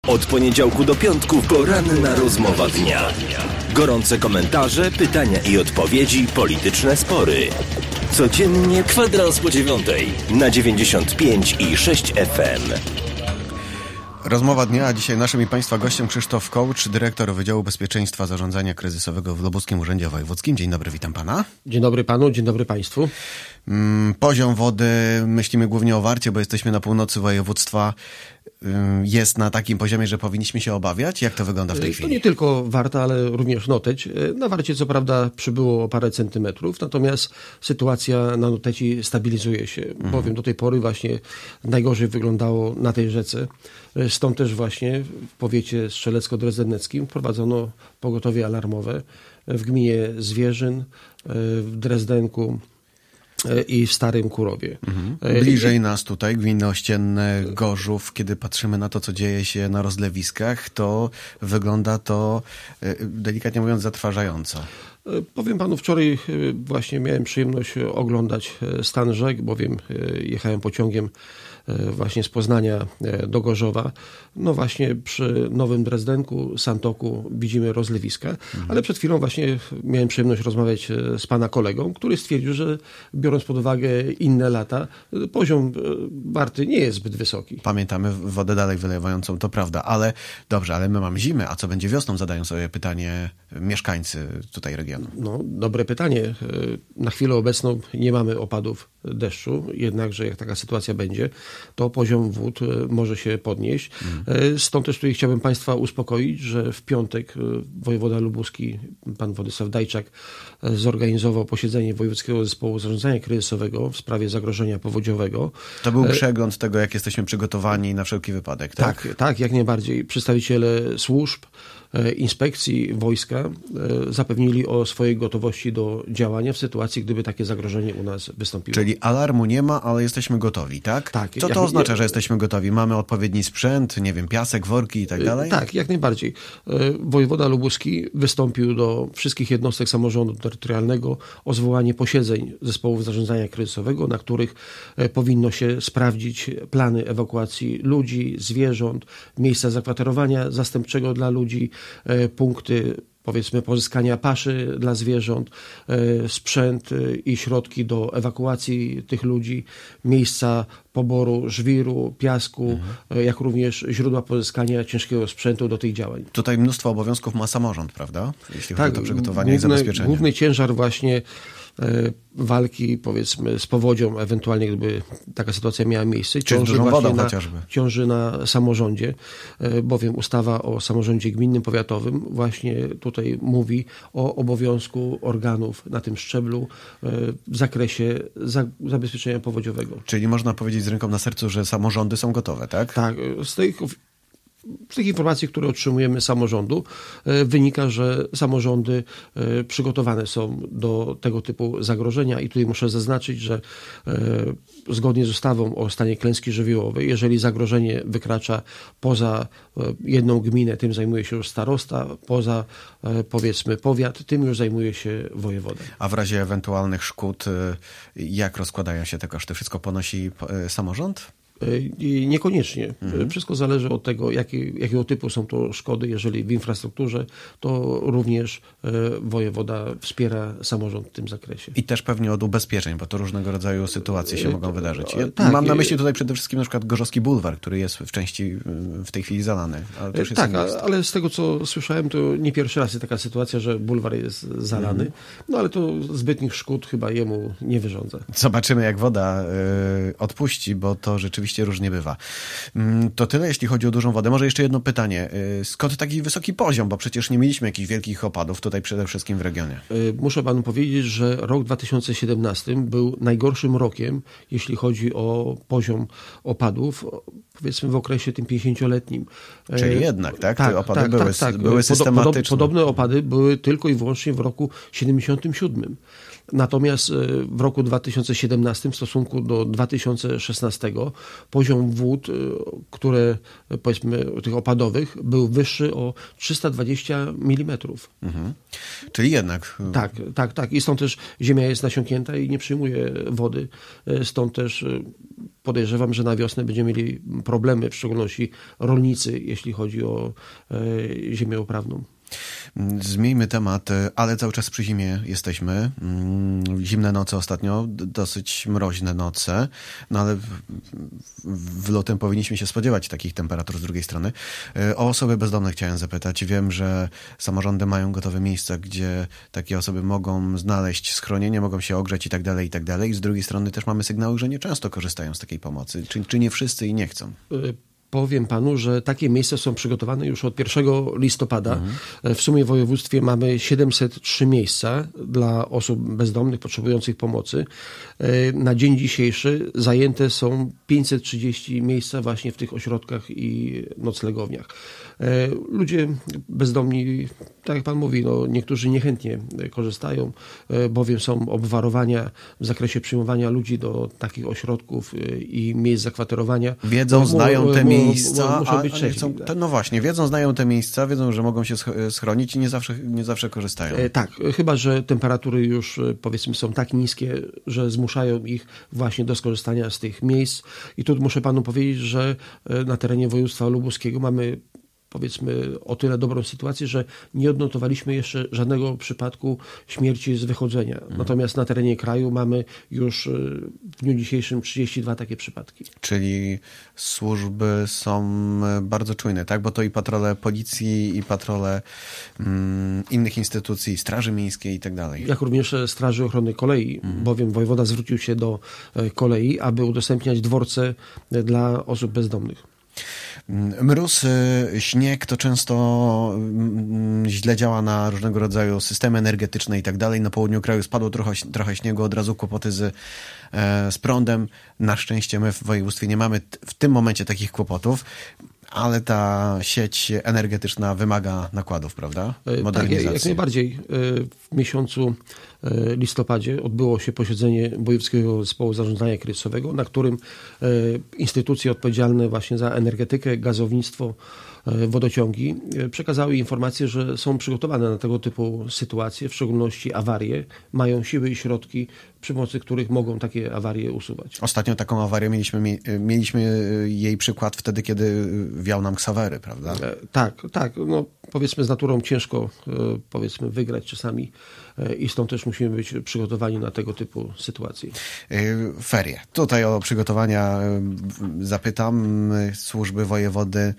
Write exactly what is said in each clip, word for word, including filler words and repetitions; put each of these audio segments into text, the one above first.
Od poniedziałku do piątku poranna rozmowa dnia. Gorące komentarze, pytania i odpowiedzi, polityczne spory. Codziennie kwadrans po dziewiątej na dziewięćdziesiąt pięć i sześć F M. Rozmowa dnia, a dzisiaj naszym i Państwa gościem Krzysztof Kołcz, dyrektor Wydziału Bezpieczeństwa Zarządzania Kryzysowego w Lubuskim Urzędzie Wojewódzkim. Dzień dobry, witam Pana. Dzień dobry Panu, dzień dobry Państwu. Poziom wody, myślimy głównie o Warcie, bo jesteśmy na północy województwa. Jest na takim poziomie, że powinniśmy się obawiać? Jak to wygląda w tej chwili? To nie tylko Warta, ale również Noteć. Na Warcie co prawda przybyło o parę centymetrów, natomiast sytuacja na Noteci stabilizuje się, mhm. bowiem do tej pory właśnie najgorzej wyglądało na tej rzece. Stąd też właśnie w powiecie strzelecko-drezdenneckim wprowadzono pogotowie alarmowe w gminie Zwierzyn, w Drezdenku i w Starym Kurowie. Mhm. Bliżej nas tutaj, gminy ościenne, Gorzów, kiedy patrzymy na to, co dzieje się na rozlewiskach, to wygląda to, delikatnie mówiąc, zatrważająco. Powiem Panu, wczoraj właśnie miałem przyjemność oglądać stan rzek, bowiem jechałem pociągiem właśnie z Poznania do Gorzowa. No właśnie przy Nowym Drezdenku, Santoku widzimy rozlewiska, mhm. ale przed chwilą właśnie miałem przyjemność rozmawiać z Pana kolegą, który stwierdził, że biorąc pod uwagę inne lata, poziom Warty nie jest zbyt wysoki. Pamiętamy wodę dalej wylewającą, to prawda, ale dobrze, ale my mamy zimę, a co będzie wiosną? Zadają sobie pytanie mieszkańcy tutaj regionu. No, dobre pytanie. Na chwilę obecną nie mamy opadów deszczu, jednakże jak taka sytuacja będzie, to poziom wód może się podnieść. Mm. Stąd też tutaj chciałbym Państwa uspokoić, że w piątek wojewoda lubuski, pan Władysław Dajczak, zorganizował posiedzenie Wojewódzkiego Zespołu Zarządzania Kryzysowego w sprawie zagrożenia powodziowego. To był przegląd tego, jak jesteśmy przygotowani na wszelki wypadek, tak? Tak, tak, jak najbardziej. Przedstawiciele służb, inspekcji, wojska zapewnili o swojej gotowości do działania w sytuacji, gdyby takie zagrożenie u nas wystąpiło. Czyli alarmu nie ma, ale jesteśmy gotowi, tak? Tak. Co to jak, oznacza, jak, że jesteśmy gotowi? Mamy odpowiedni sprzęt, nie wiem, piasek, worki i tak dalej? Tak, jak najbardziej. Wojewoda lubuski wystąpił do wszystkich jednostek samorządu terytorialnego o zwołanie posiedzeń zespołów zarządzania kryzysowego, na których powinno się sprawdzić plany ewakuacji ludzi, zwierząt, miejsca zakwaterowania zastępczego dla ludzi, punkty, powiedzmy, pozyskania paszy dla zwierząt, sprzęt i środki do ewakuacji tych ludzi, miejsca poboru żwiru, piasku, mhm. jak również źródła pozyskania ciężkiego sprzętu do tych działań. Tutaj mnóstwo obowiązków ma samorząd, prawda? Jeśli tak, chodzi o przygotowanie główny, i zabezpieczenie. Główny ciężar właśnie walki, powiedzmy, z powodzią, ewentualnie gdyby taka sytuacja miała miejsce, ciąży, wodą na, chociażby. ciąży na samorządzie, bowiem ustawa o samorządzie gminnym, powiatowym właśnie tutaj mówi o obowiązku organów na tym szczeblu w zakresie za, zabezpieczenia powodziowego. Czyli można powiedzieć z ręką na sercu, że samorządy są gotowe, tak? Tak. Z tych Z tych informacji, które otrzymujemy z samorządu, wynika, że samorządy przygotowane są do tego typu zagrożenia i tutaj muszę zaznaczyć, że zgodnie z ustawą o stanie klęski żywiołowej, jeżeli zagrożenie wykracza poza jedną gminę, tym zajmuje się już starosta, poza, powiedzmy, powiat, tym już zajmuje się wojewoda. A w razie ewentualnych szkód, jak rozkładają się te koszty? Wszystko ponosi samorząd? Niekoniecznie. Mhm. Wszystko zależy od tego, jaki, jakiego typu są to szkody. Jeżeli w infrastrukturze, to również wojewoda wspiera samorząd w tym zakresie. I też pewnie od ubezpieczeń, bo to różnego rodzaju sytuacje się mogą wydarzyć. Ja tak, mam na myśli tutaj przede wszystkim na przykład Gorzowski Bulwar, który jest w części w tej chwili zalany. Ale to już jest tak, ale z tego co słyszałem, to nie pierwszy raz jest taka sytuacja, że bulwar jest zalany. Mhm. No ale to zbytnich szkód chyba jemu nie wyrządza. Zobaczymy, jak woda y, odpuści, bo to rzeczywiście różnie bywa. To tyle, jeśli chodzi o dużą wodę. Może jeszcze jedno pytanie. Skąd taki wysoki poziom? Bo przecież nie mieliśmy jakichś wielkich opadów tutaj przede wszystkim w regionie. Muszę panu powiedzieć, że rok dwa tysiące siedemnasty był najgorszym rokiem, jeśli chodzi o poziom opadów, powiedzmy w okresie tym pięćdziesięcioletnim. Czyli jednak, tak? tak Te opady tak, były, tak, tak. były systematyczne. Podobne opady były tylko i wyłącznie w roku siedemdziesiątym siódmym. Natomiast w roku dwa tysiące siedemnastym w stosunku do dwa tysiące szesnastego poziom wód, które powiedzmy tych opadowych, był wyższy o trzysta dwadzieścia milimetrów. Mhm. Czyli jednak... Tak, tak, tak. I stąd też ziemia jest nasiąknięta i nie przyjmuje wody. Stąd też podejrzewam, że na wiosnę będziemy mieli problemy, w szczególności rolnicy, jeśli chodzi o ziemię uprawną. Zmieńmy temat, ale cały czas przy zimie jesteśmy. Zimne noce ostatnio, dosyć mroźne noce, no ale w, w lutem powinniśmy się spodziewać takich temperatur z drugiej strony. O osoby bezdomne chciałem zapytać. Wiem, że samorządy mają gotowe miejsca, gdzie takie osoby mogą znaleźć schronienie, mogą się ogrzeć i tak dalej, i tak dalej. Z drugiej strony też mamy sygnały, że nie często korzystają z takiej pomocy. Czy, czy nie wszyscy i nie chcą? Powiem panu, że takie miejsca są przygotowane już od pierwszego listopada. Mhm. W sumie w województwie mamy siedemset trzy miejsca dla osób bezdomnych potrzebujących pomocy. Na dzień dzisiejszy zajęte są pięćset trzydzieści miejsca właśnie w tych ośrodkach i noclegowniach. Ludzie bezdomni, tak jak pan mówi, no niektórzy niechętnie korzystają, bowiem są obwarowania w zakresie przyjmowania ludzi do takich ośrodków i miejsc zakwaterowania. Wiedzą, znają te miejsca, muszą być a nie chcą, no właśnie, wiedzą, znają te miejsca, wiedzą, że mogą się schronić i nie zawsze, nie zawsze korzystają. Tak, chyba że temperatury już powiedzmy są tak niskie, że zmuszają ich właśnie do skorzystania z tych miejsc. I tu muszę panu powiedzieć, że na terenie województwa lubuskiego mamy powiedzmy o tyle dobrą sytuację, że nie odnotowaliśmy jeszcze żadnego przypadku śmierci z wychodzenia. Mhm. Natomiast na terenie kraju mamy już w dniu dzisiejszym trzydzieści dwa takie przypadki. Czyli służby są bardzo czujne, tak? Bo to i patrole policji, i patrole mm, innych instytucji, Straży Miejskiej i tak dalej. Jak również Straży Ochrony Kolei, mhm. bowiem wojewoda zwrócił się do kolei, aby udostępniać dworce dla osób bezdomnych. Mróz, śnieg to często źle działa na różnego rodzaju systemy energetyczne i tak dalej. Na południu kraju spadło trochę, trochę śniegu, od razu kłopoty z, z prądem. Na szczęście my w województwie nie mamy w tym momencie takich kłopotów, ale ta sieć energetyczna wymaga nakładów, prawda? Modernizacji. Tak, jak najbardziej. W miesiącu listopadzie odbyło się posiedzenie Wojewódzkiego Zespołu Zarządzania Kryzysowego, na którym instytucje odpowiedzialne właśnie za energetykę, gazownictwo, wodociągi przekazały informację, że są przygotowane na tego typu sytuacje, w szczególności awarie, mają siły i środki, przy pomocy których mogą takie awarie usuwać. Ostatnio taką awarię mieliśmy, mieliśmy jej przykład wtedy, kiedy wiał nam ksawery, prawda? Tak, tak. No, powiedzmy z naturą ciężko powiedzmy wygrać czasami i stąd też musimy być przygotowani na tego typu sytuacje. Ferie. Tutaj o przygotowania zapytam. Służby wojewody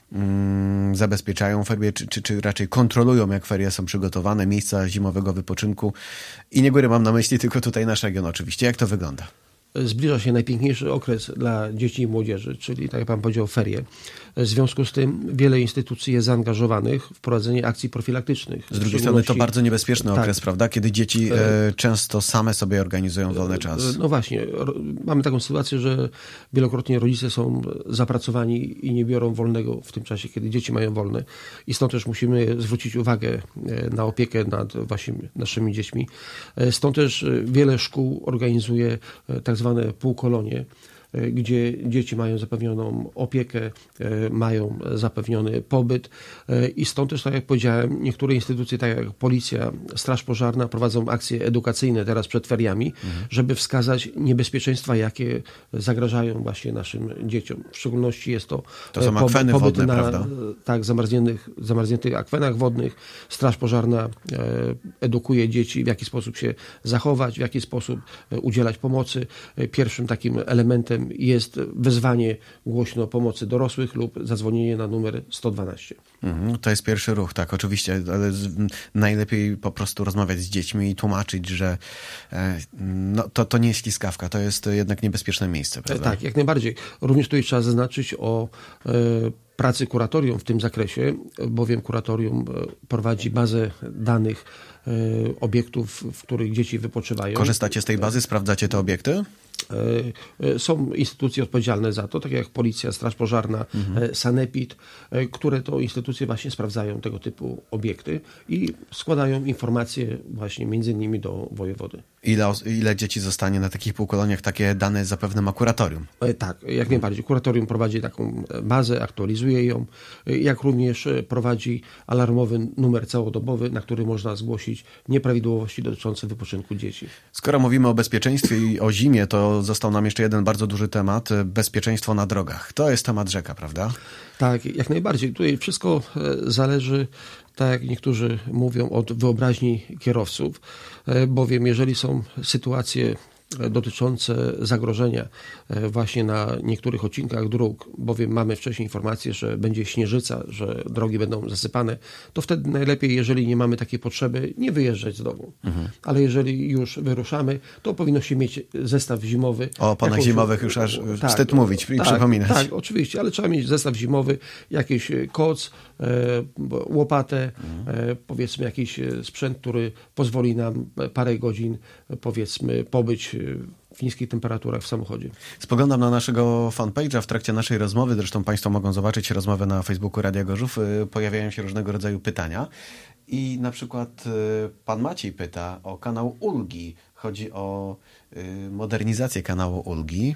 zabezpieczają ferie, czy, czy, czy raczej kontrolują, jak ferie są przygotowane, miejsca zimowego wypoczynku. I nie góry mam na myśli, tylko tutaj nasz region oczywiście. Jak to wygląda? Zbliża się najpiękniejszy okres dla dzieci i młodzieży, czyli tak jak pan powiedział, ferie. W związku z tym wiele instytucji jest zaangażowanych w prowadzenie akcji profilaktycznych. Z drugiej strony to bardzo niebezpieczny okres, tak, prawda? Kiedy dzieci e, często same sobie organizują wolny czas. No właśnie. Mamy taką sytuację, że wielokrotnie rodzice są zapracowani i nie biorą wolnego w tym czasie, kiedy dzieci mają wolne. I stąd też musimy zwrócić uwagę na opiekę nad właśnie naszymi dziećmi. Stąd też wiele szkół organizuje tak zwane półkolonie, gdzie dzieci mają zapewnioną opiekę, mają zapewniony pobyt i stąd też, tak jak powiedziałem, niektóre instytucje, tak jak Policja, Straż Pożarna prowadzą akcje edukacyjne teraz przed feriami, mhm. żeby wskazać niebezpieczeństwa, jakie zagrażają właśnie naszym dzieciom. W szczególności jest to, to są akweny pobyt wodne, na prawda? Tak, zamarzniętych, zamarzniętych akwenach wodnych. Straż Pożarna edukuje dzieci, w jaki sposób się zachować, w jaki sposób udzielać pomocy. Pierwszym takim elementem jest wezwanie głośno pomocy dorosłych lub zadzwonienie na numer sto dwanaście. Mhm, to jest pierwszy ruch, tak, oczywiście, ale z, najlepiej po prostu rozmawiać z dziećmi i tłumaczyć, że e, no, to, to nie jest ściskawka, to jest jednak niebezpieczne miejsce, prawda? Tak, jak najbardziej. Również tutaj trzeba zaznaczyć o e, pracy kuratorium w tym zakresie, bowiem kuratorium prowadzi bazę danych e, obiektów, w których dzieci wypoczywają. Korzystacie z tej bazy? Sprawdzacie te obiekty? Są instytucje odpowiedzialne za to, tak jak Policja, Straż Pożarna, mhm. Sanepid, które to instytucje właśnie sprawdzają tego typu obiekty i składają informacje właśnie między innymi do wojewody. Ile, ile dzieci zostanie na takich półkoloniach? Takie dane zapewne ma kuratorium. Tak, jak najbardziej. Kuratorium prowadzi taką bazę, aktualizuje ją, jak również prowadzi alarmowy numer całodobowy, na który można zgłosić nieprawidłowości dotyczące wypoczynku dzieci. Skoro mówimy o bezpieczeństwie i o zimie, to został nam jeszcze jeden bardzo duży temat. Bezpieczeństwo na drogach. To jest temat rzeka, prawda? Tak, jak najbardziej. Tutaj wszystko zależy, tak jak niektórzy mówią, od wyobraźni kierowców, bowiem jeżeli są sytuacje dotyczące zagrożenia właśnie na niektórych odcinkach dróg, bowiem mamy wcześniej informację, że będzie śnieżyca, że drogi będą zasypane, to wtedy najlepiej, jeżeli nie mamy takiej potrzeby, nie wyjeżdżać z domu. Mhm. Ale jeżeli już wyruszamy, to powinno się mieć zestaw zimowy. O panach jakąś... zimowych już aż tak, wstyd mówić i tak, przypominać. Tak, oczywiście, ale trzeba mieć zestaw zimowy, jakiś koc, e, łopatę, mhm. e, powiedzmy jakiś sprzęt, który pozwoli nam parę godzin, powiedzmy, pobyć w niskich temperaturach w samochodzie. Spoglądam na naszego fanpage'a w trakcie naszej rozmowy, zresztą Państwo mogą zobaczyć rozmowę na Facebooku Radia Gorzów, pojawiają się różnego rodzaju pytania i na przykład pan Maciej pyta o kanał Ulgi. Chodzi o modernizację kanału Ulgi.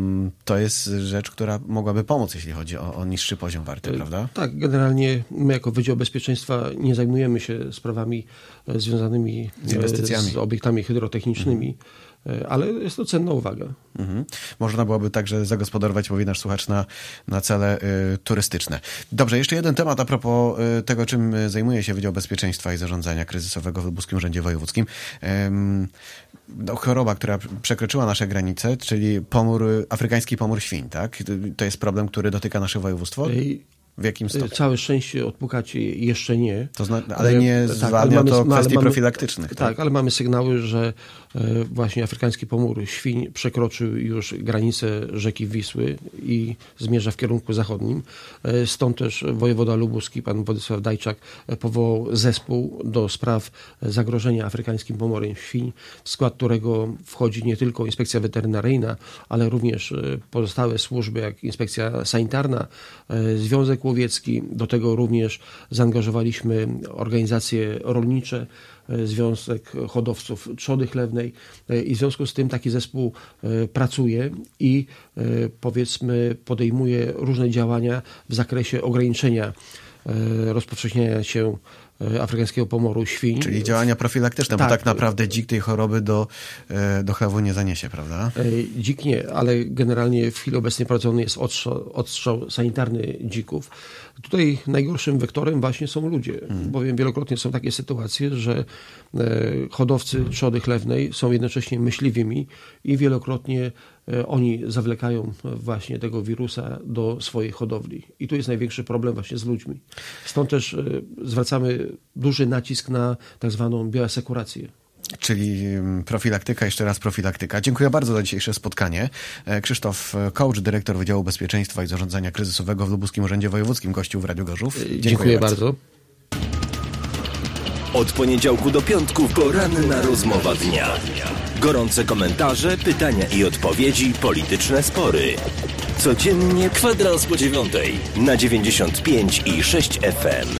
To jest rzecz, która mogłaby pomóc, jeśli chodzi o, o niższy poziom warty, prawda? Tak, generalnie my jako Wydział Bezpieczeństwa nie zajmujemy się sprawami związanymi z inwestycjami, z obiektami hydrotechnicznymi, mhm. ale jest to cenna uwaga. Mhm. Można byłoby także zagospodarować, mówi nasz słuchacz, na, na cele y, turystyczne. Dobrze, jeszcze jeden temat a propos y, tego, czym zajmuje się Wydział Bezpieczeństwa i Zarządzania Kryzysowego w Lubuskim Urzędzie Wojewódzkim. Ym, no, choroba, która przekroczyła nasze granice, czyli pomór, afrykański pomór świń, tak? To jest problem, który dotyka nasze województwo? W jakim stopniu? Całe szczęście odpukać jeszcze nie. To zna, ale nie tak, zwalnia ale mamy, to kwestii mamy, profilaktycznych. Tak? tak, ale mamy sygnały, że właśnie afrykański pomór świń przekroczył już granicę rzeki Wisły i zmierza w kierunku zachodnim. Stąd też wojewoda lubuski, pan Władysław Dajczak, powołał zespół do spraw zagrożenia afrykańskim pomorem świń, w skład którego wchodzi nie tylko inspekcja weterynaryjna, ale również pozostałe służby, jak inspekcja sanitarna, Związek Łowiecki. Do tego również zaangażowaliśmy organizacje rolnicze, Związek Hodowców Trzody Chlewnej i w związku z tym taki zespół pracuje i powiedzmy podejmuje różne działania w zakresie ograniczenia rozpowszechniania się afrykańskiego pomoru świń. Czyli działania profilaktyczne, tak, bo tak naprawdę dzik tej choroby do, do chlewu nie zaniesie, prawda? Dzik nie, ale generalnie w chwili obecnej prowadzony jest odstrzał, odstrzał sanitarny dzików. Tutaj najgorszym wektorem właśnie są ludzie, hmm. bowiem wielokrotnie są takie sytuacje, że hodowcy trzody chlewnej są jednocześnie myśliwymi i wielokrotnie oni zawlekają właśnie tego wirusa do swojej hodowli. I tu jest największy problem właśnie z ludźmi. Stąd też zwracamy duży nacisk na tak zwaną bioasekurację. Czyli profilaktyka, jeszcze raz profilaktyka. Dziękuję bardzo za dzisiejsze spotkanie. Krzysztof Kołcz, dyrektor Wydziału Bezpieczeństwa i Zarządzania Kryzysowego w Lubuskim Urzędzie Wojewódzkim, gościł w Radiu Gorzów. Dziękuję, Dziękuję bardzo. bardzo. Od poniedziałku do piątku poranna rozmowa dnia. Gorące komentarze, pytania i odpowiedzi, polityczne spory. Codziennie kwadrans po dziewiątej na dziewięćdziesiąt pięć i sześć F M.